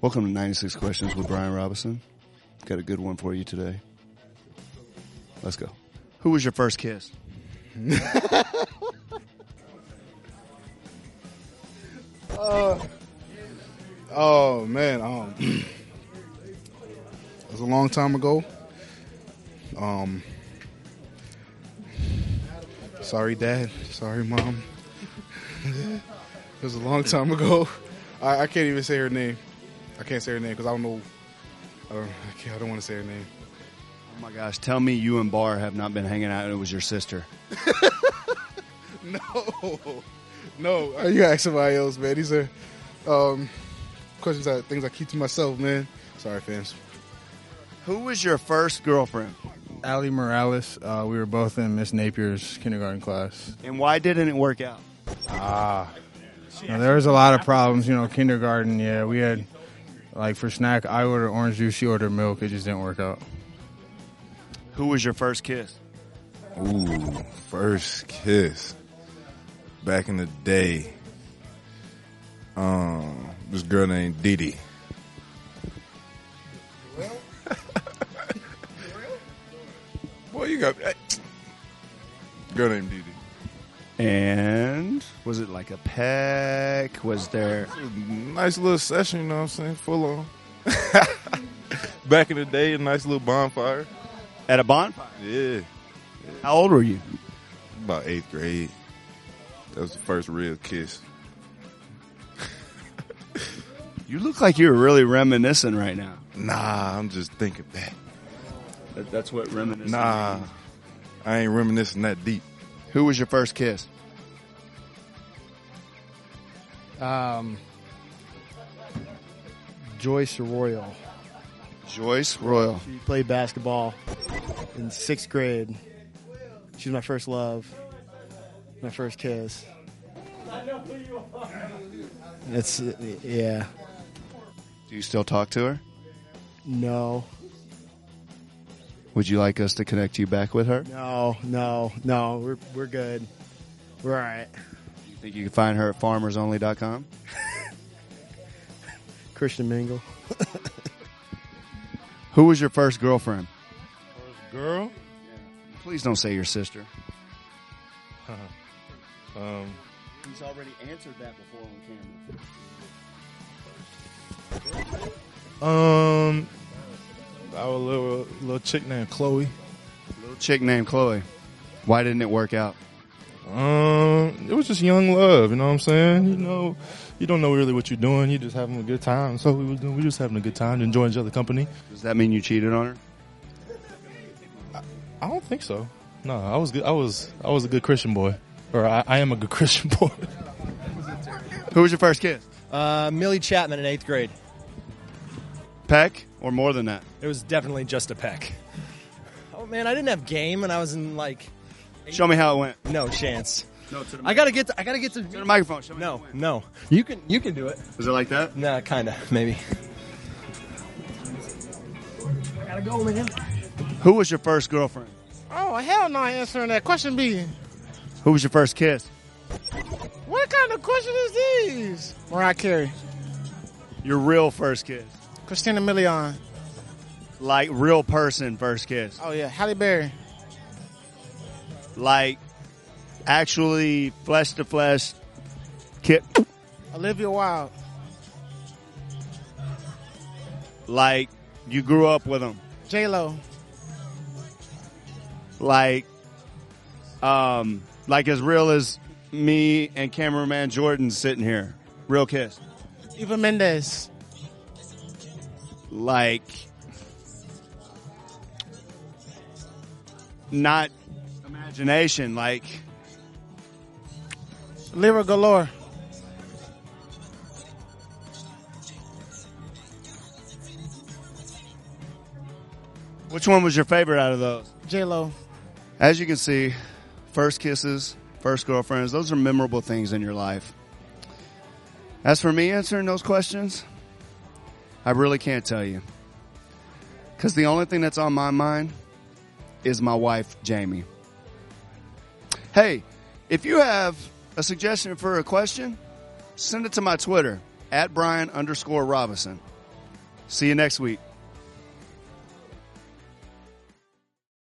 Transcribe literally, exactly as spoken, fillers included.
Welcome to ninety-six Questions with Brian Robinson. Got a good one for you today. Let's go. Who was your first kiss? uh, oh, man. Um, it was a long time ago. Um, sorry, Dad. Sorry, Mom. It was a long time ago. I, I can't even say her name. I can't say her name because I don't know. I don't, I, can't, I don't want to say her name. Oh, my gosh. Tell me you and Barr have not been hanging out and it was your sister. No. No. You gotta ask somebody else, man. These are um, questions, that things I keep to myself, man. Sorry, fans. Who was your first girlfriend? Allie Morales. Uh, we were both in Miss Napier's kindergarten class. And why didn't it work out? Ah. You know, there was a lot of problems, you know, kindergarten. Yeah, we had, like, for snack, I ordered orange juice, she ordered milk. It just didn't work out. Who was your first kiss? Ooh, first kiss. Back in the day. Um, this girl named Dee Dee. Boy, you got girl named Dee Dee. And was it like a peck? Was there nice little session, you know what I'm saying? Full on. Back in the day, a nice little bonfire. At a bonfire? Yeah. How old were you? About eighth grade. That was the first real kiss. You look like you're really reminiscing right now. Nah, I'm just thinking back. That, that's what reminiscing Nah, means. I ain't reminiscing that deep. Who was your first kiss? Um, Joyce Royal. Joyce Royal. She played basketball in sixth grade. She was my first love, my first kiss. I know who you are. It's, yeah. Do you still talk to her? No. Would you like us to connect you back with her? No, no, no. We're we're good. We're all right. You think you can find her at farmers only dot com? Christian Mingle. Who was your first girlfriend? First girl? Please don't say your sister. um, He's already answered that before on camera. um, our little little chick named Chloe. Little chick named Chloe. Why didn't it work out? Um, it was just young love. You know what I'm saying? You know, you don't know really what you're doing. You're just having a good time. So we was doing, we were just having a good time, enjoying each other's company. Does that mean you cheated on her? I don't think so. No, I was good. I was I was a good Christian boy, or I, I am a good Christian boy. Who was your first kiss? Uh, Millie Chapman in eighth grade. Peck or more than that? It was definitely just a peck. Oh man, I didn't have game when I was in like. Show me how it went. No chance. No, to the I gotta get. To, I gotta get to, to the microphone. Show me no, how it went. no. You can. You can do it. Was it like that? Nah, kinda, maybe. I gotta go, man. Who was your first girlfriend? Oh, hell no, I ain't answering that. Question B. Who was your first kiss? What kind of question is these? Mariah Carey. Your real first kiss. Christina Milian. Like real person first kiss. Oh, yeah. Halle Berry. Like actually flesh to flesh kid. Olivia Wilde. Like you grew up with them. J-Lo. Like, um, like as real as me and cameraman Jordan sitting here. Real kiss. Eva Mendes. Like, not imagination. Like, Lyra Galore. which one was your favorite out of those? J-Lo. As you can see, first kisses, first girlfriends, those are memorable things in your life. As for me answering those questions, I really can't tell you. Because the only thing that's on my mind is my wife, Jamie. Hey, if you have a suggestion for a question, send it to my Twitter, at Brian underscore Robinson. See you next week.